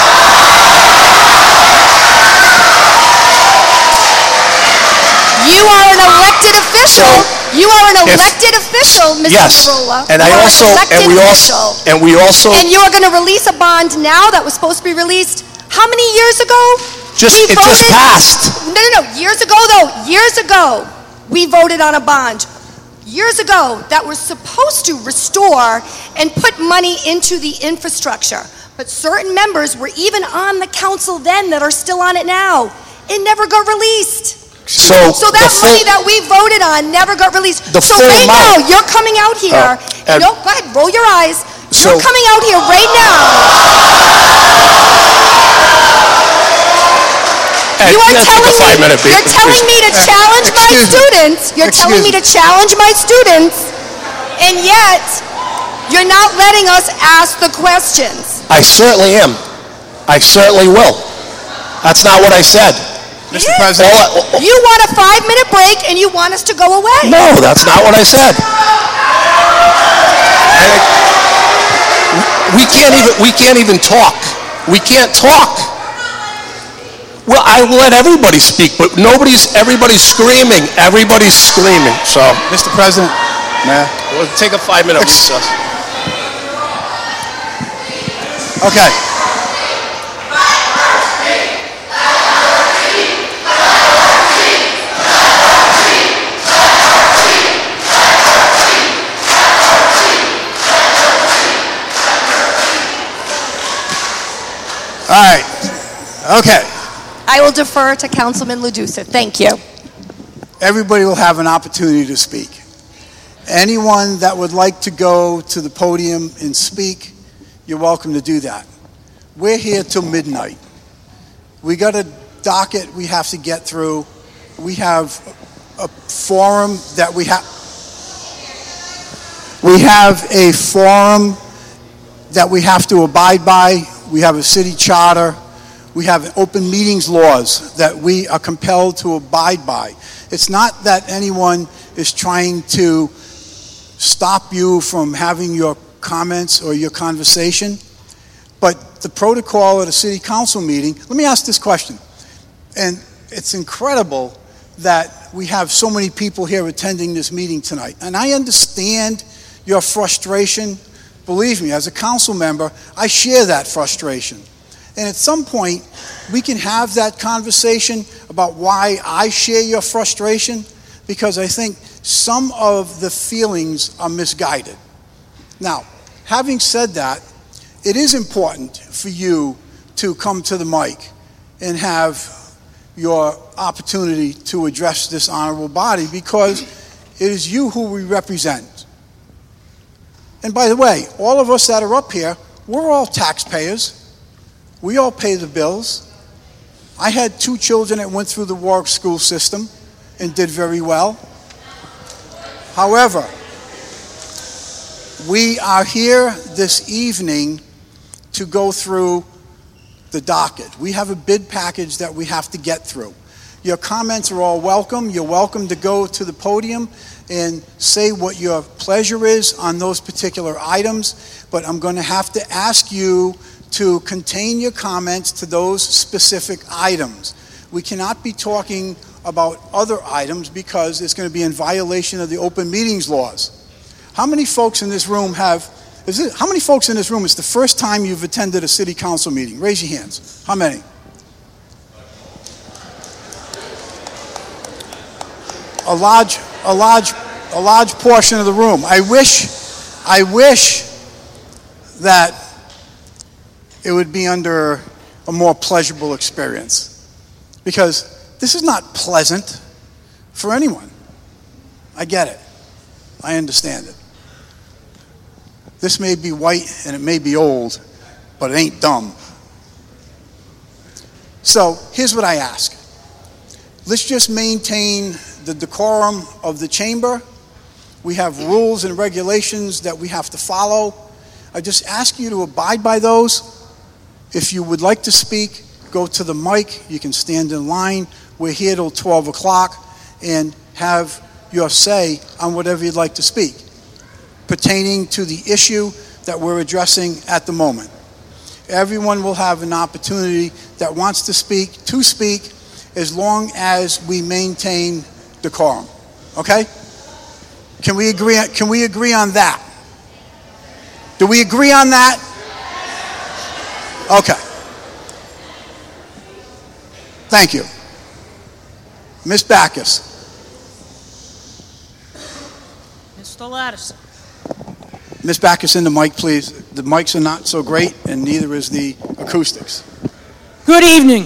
You are an elected official. So, you are an if- elected official, Mister yes, Marola. and You I are also, an elected and we official. also, and we also, And you are going to release a bond now that was supposed to be released how many years ago? just, We it just voted- passed. No, no, no. Years ago, though, years ago, we voted on a bond. Years ago, that was supposed to restore and put money into the infrastructure. But certain members were even on the council then that are still on it now. It never got released. So, So the that full- money that we voted on never got released. The so full right amount. now, you're coming out here. Uh, and- no, go ahead, roll your eyes. So- you're coming out here right now. Hey, You are let's take a telling me, five-minute break, you're telling please. me to Uh, challenge my excuse me. students. You're telling me to Excuse challenge my students, and yet you're not letting us ask the questions. I certainly am. I certainly will. That's not what I said. Mister Yeah. President, All I- You want a five-minute break, and you want us to go away. No, that's not what I said. We can't even, we can't even talk. We can't talk. Well, I let everybody speak, but nobody's, everybody's screaming. Everybody's screaming, so. Mister President, Mayor. We'll take a five-minute recess. Okay. All right. Okay. I will defer to Councilman Ledusa. Thank you. Everybody will have an opportunity to speak. Anyone that would like to go to the podium and speak, you're welcome to do that. We're here till midnight. We got a docket we have to get through. We have a forum that we have. We have a forum that we have to abide by. We have a city charter. We have open meetings laws that we are compelled to abide by. It's not that anyone is trying to stop you from having your comments or your conversation, but the protocol at a city council meeting, let me ask this question, and it's incredible that we have so many people here attending this meeting tonight, and I understand your frustration. Believe me, as a council member, I share that frustration. And at some point, we can have that conversation about why I share your frustration, because I think some of the feelings are misguided. Now, having said that, it is important for you to come to the mic and have your opportunity to address this honorable body, because it is you who we represent. And by the way, all of us that are up here, we're all taxpayers. We all pay the bills. I had two children that went through the Warwick school system and did very well. However, we are here this evening to go through the docket. We have a bid package that we have to get through. Your comments are all welcome. You're welcome to go to the podium and say what your pleasure is on those particular items, but I'm going to have to ask you to contain your comments to those specific items. We cannot be talking about other items because it's going to be in violation of the open meetings laws. How many folks in this room have, is it, how many folks in this room, it's the first time you've attended a city council meeting? Raise your hands. How many? A large, a large, a large portion of the room. I wish, I wish that it would be under a more pleasurable experience, because this is not pleasant for anyone. I get it. I understand it. This may be white and it may be old, but it ain't dumb. So here's what I ask. Let's just maintain the decorum of the chamber. We have rules and regulations that we have to follow. I just ask you to abide by those. If you would like to speak, go to the mic. You can stand in line. We're here till twelve o'clock, and have your say on whatever you'd like to speak pertaining to the issue that we're addressing at the moment. Everyone will have an opportunity that wants to speak to speak as long as we maintain decorum. Okay? Can we agree, can we agree on that? Do we agree on that? Okay. Thank you. Miz Backus. Mister Lattiser. Miz Backus, in the mic, please. The mics are not so great, and neither is the acoustics. Good evening.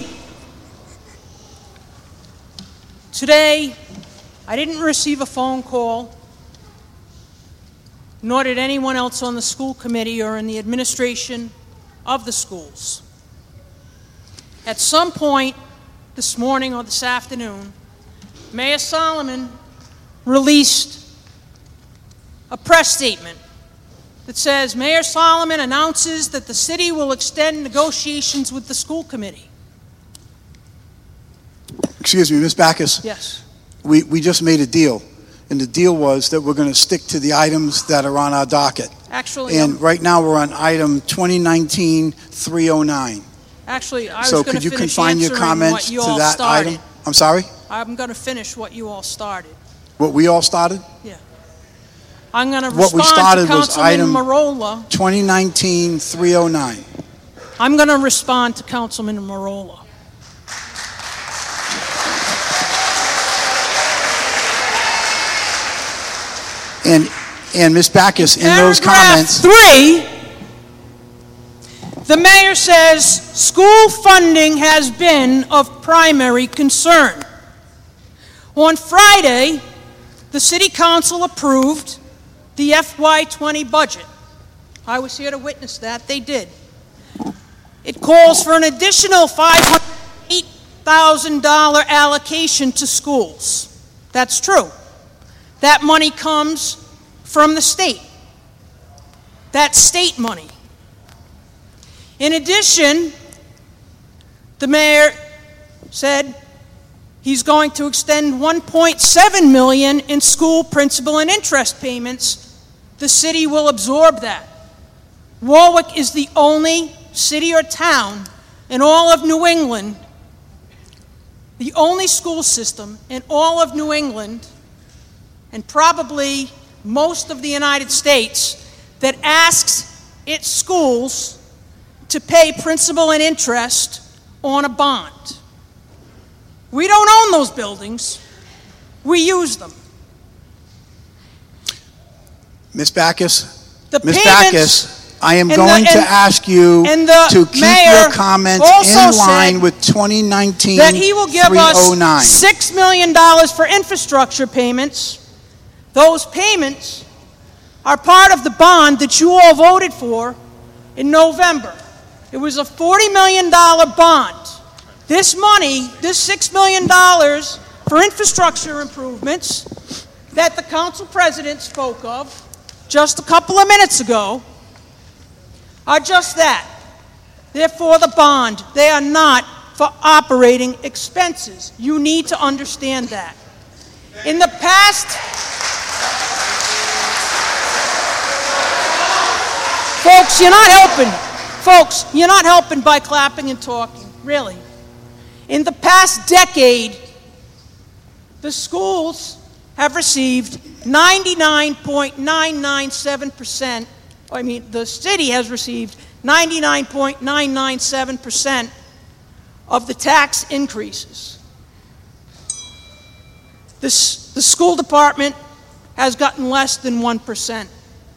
Today, I didn't receive a phone call, nor did anyone else on the school committee or in the administration of the schools. At some point this morning or this afternoon, Mayor Solomon released a press statement that says, Mayor Solomon announces that the city will extend negotiations with the school committee. Excuse me, Miz Backus. Yes. We, we just made a deal, and the deal was that we're going to stick to the items that are on our docket. Actually, And um, right now we're on item twenty nineteen dash three oh nine. actually, I was So going could to you finish confine your answering comments what to you all that started. item? I'm sorry? I'm going to finish what you all started. What we all started? Yeah. I'm going to What we respond started to was Councilman item Marola. twenty nineteen dash three oh nine. I'm going to respond to Councilman Marola. And, and Miz Backus, in those Paragraph comments, three, the mayor says school funding has been of primary concern. On Friday, the city council approved the F Y twenty budget. I was here to witness that. They did. It calls for an additional five hundred eight thousand dollars allocation to schools. That's true. That money comes from the state. That's state money. In addition, the mayor said he's going to extend one point seven million dollars in school principal and interest payments. The city will absorb that. Warwick is the only city or town in all of New England, the only school system in all of New England, and probably most of the United States, that asks its schools to pay principal and interest on a bond. We don't own those buildings. We use them. Miz Backus, The Miz payments- Backus, I am and going the- to and- ask you and the to keep mayor your comments also in line said with twenty nineteen That he will give three oh nine. us six million dollars for infrastructure payments. Those payments are part of the bond that you all voted for in November. It was a forty million dollars bond. This money, this six million dollars for infrastructure improvements that the council president spoke of just a couple of minutes ago, are just that. They're for the bond. They are not for operating expenses. You need to understand that. In the past, folks, you're not helping. Folks, you're not helping by clapping and talking, really. In the past decade, the schools have received ninety-nine point nine nine seven percent, I mean, the city has received ninety-nine point nine nine seven percent of the tax increases. This, the school department has gotten less than one percent.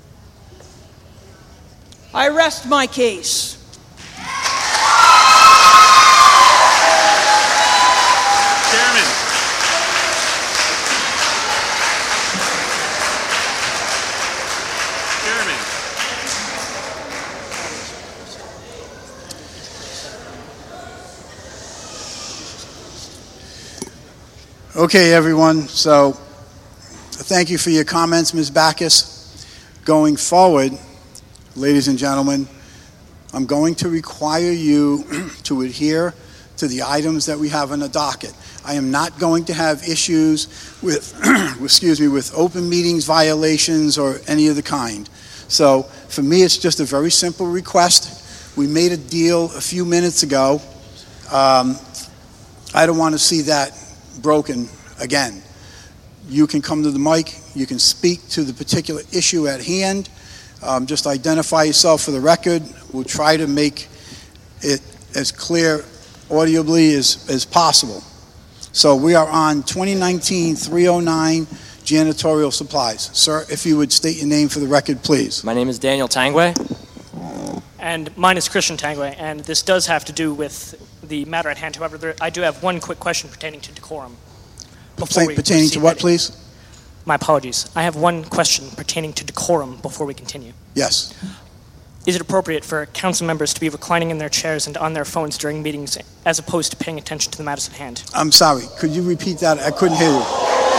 I rest my case. Chairman. Okay, everyone, so thank you for your comments, Miz Backus. Going forward, ladies and gentlemen, I'm going to require you to adhere to the items that we have on the docket. I am not going to have issues with, excuse me, with open meetings violations or any of the kind. So for me, it's just a very simple request. We made a deal a few minutes ago. Um, I don't want to see that broken again. You can come to the mic, you can speak to the particular issue at hand. Um, just identify yourself for the record. We'll try to make it as clear audibly as, as possible. So we are on twenty nineteen three oh nine janitorial supplies. Sir, if you would state your name for the record, please. My name is Daniel Tangway. And mine is Christian Tangway, and this does have to do with the matter at hand. However, there, I do have one quick question pertaining to decorum. Before we Pertaining to what, please? My apologies. I have one question pertaining to decorum before we continue. Yes. Is it appropriate for council members to be reclining in their chairs and on their phones during meetings as opposed to paying attention to the matters at hand? I'm sorry. Could you repeat that? I couldn't hear you.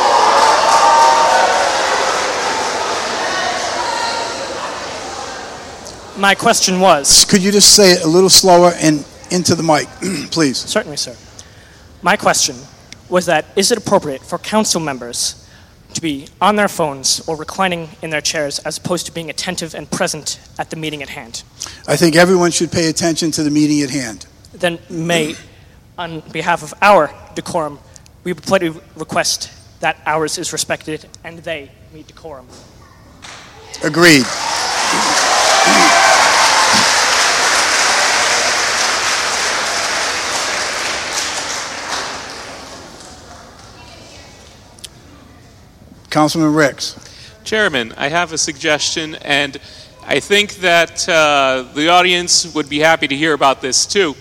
My question was... Could you just say it a little slower and into the mic, please? Certainly, sir. My question was that, is it appropriate for council members to be on their phones or reclining in their chairs as opposed to being attentive and present at the meeting at hand? I think everyone should pay attention to the meeting at hand. Then may, on behalf of our decorum, we would politely request that ours is respected and they meet decorum. Agreed. Councilman Ricks. Chairman, I have a suggestion, and I think that uh, the audience would be happy to hear about this too.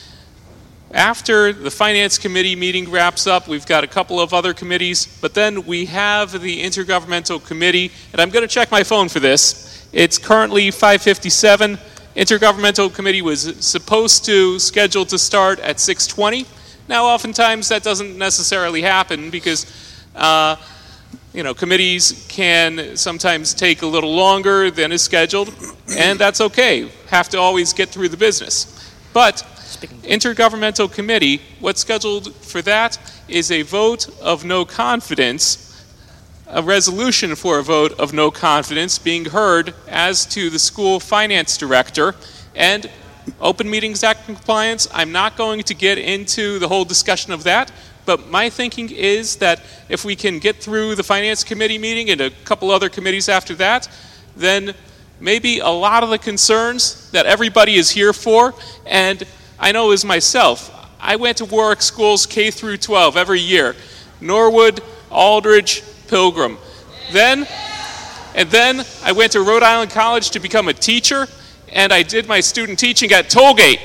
After the Finance Committee meeting wraps up, we've got a couple of other committees, but then we have the Intergovernmental Committee, and I'm going to check my phone for this. It's currently five fifty-seven. Intergovernmental Committee was supposed to schedule to start at six twenty. Now, oftentimes that doesn't necessarily happen because uh, you know, committees can sometimes take a little longer than is scheduled, and that's okay. Have to always get through the business. But Intergovernmental Committee, what's scheduled for that is a vote of no confidence, a resolution for a vote of no confidence being heard as to the school finance director and Open Meetings Act compliance. I'm not going to get into the whole discussion of that. But my thinking is that if we can get through the Finance Committee meeting and a couple other committees after that, then maybe a lot of the concerns that everybody is here for, and I know as myself, I went to Warwick Schools K through twelve every year. Norwood, Aldridge, Pilgrim. Then, and then I went to Rhode Island College to become a teacher, and I did my student teaching at Tollgate.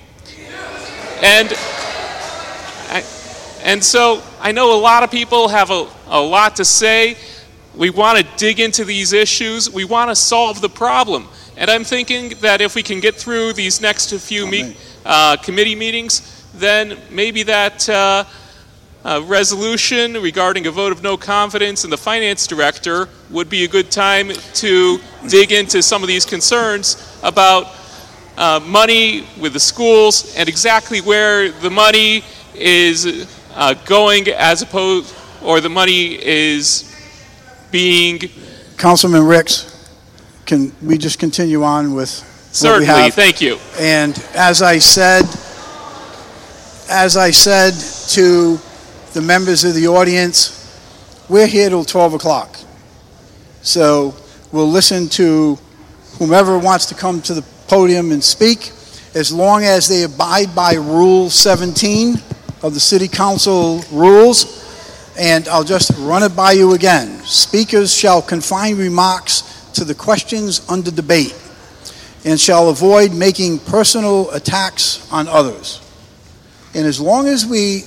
And I, And so I know a lot of people have a, a lot to say. We want to dig into these issues. We want to solve the problem. And I'm thinking that if we can get through these next few me uh, committee meetings, then maybe that uh, uh, resolution regarding a vote of no confidence in the finance director would be a good time to dig into some of these concerns about uh, money with the schools and exactly where the money is Uh, going as opposed, or the money is being... Councilman Ricks, can we just continue on with Certainly, what we have? Thank you. And as I said, as I said to the members of the audience, we're here till twelve o'clock. So we'll listen to whomever wants to come to the podium and speak, as long as they abide by Rule seventeen of the City Council rules, and I'll just run it by you again. Speakers shall confine remarks to the questions under debate and shall avoid making personal attacks on others. And as long as we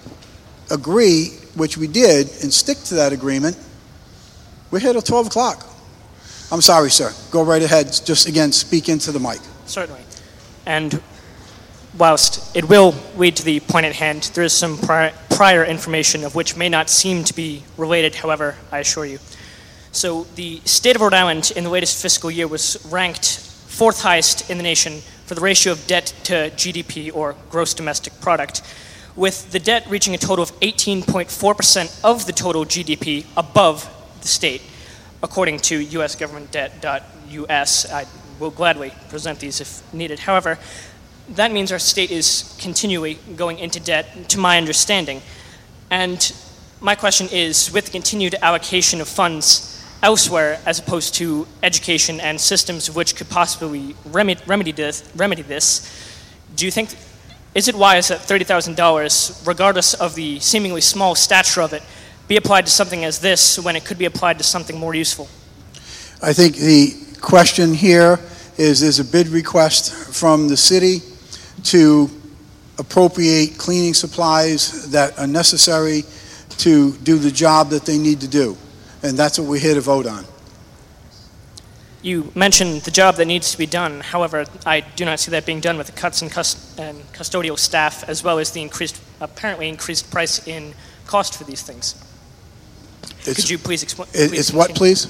agree, which we did, and stick to that agreement, we're here till twelve o'clock. I'm sorry, sir. Go right ahead. Just, again, speak into the mic. Certainly. And whilst it will lead to the point at hand, there is some pri prior information of which may not seem to be related, however, I assure you. So the state of Rhode Island in the latest fiscal year was ranked fourth highest in the nation for the ratio of debt to G D P, or gross domestic product, with the debt reaching a total of eighteen point four percent of the total G D P above the state, according to U S government debt dot U S. I will gladly present these if needed. However, that means our state is continually going into debt, to my understanding. And my question is, with the continued allocation of funds elsewhere as opposed to education and systems which could possibly remedy, remedy, this, remedy this, do you think, is it wise that thirty thousand dollars, regardless of the seemingly small stature of it, be applied to something as this when it could be applied to something more useful? I think the question here is there's a bid request from the city to appropriate cleaning supplies that are necessary to do the job that they need to do. And that's what we're here to vote on. You mentioned the job that needs to be done. However, I do not see that being done with the cuts in cust- and custodial staff, as well as the increased, apparently increased price in cost for these things. It's, Could you please explain? It, it's what, please?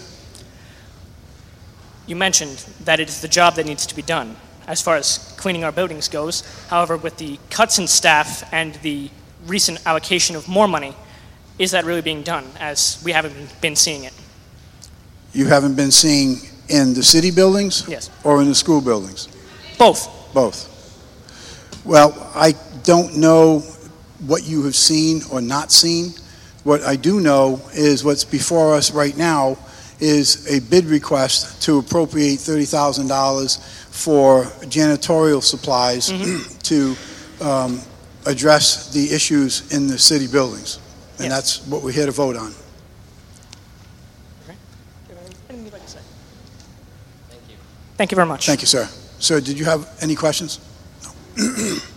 You mentioned that it is the job that needs to be done as far as cleaning our buildings goes. However, with the cuts in staff and the recent allocation of more money, is that really being done, as we haven't been seeing it? You haven't been seeing in the city buildings? Yes. Or in the school buildings? Both. Both. Well, I don't know what you have seen or not seen. What I do know is what's before us right now is a bid request to appropriate thirty thousand dollars for janitorial supplies mm-hmm. to um, address the issues in the city buildings. And yes. That's what we're here to vote on. Okay. Anything you'd like to say? Thank you. Thank you very much. Thank you, sir. Sir, did you have any questions? No.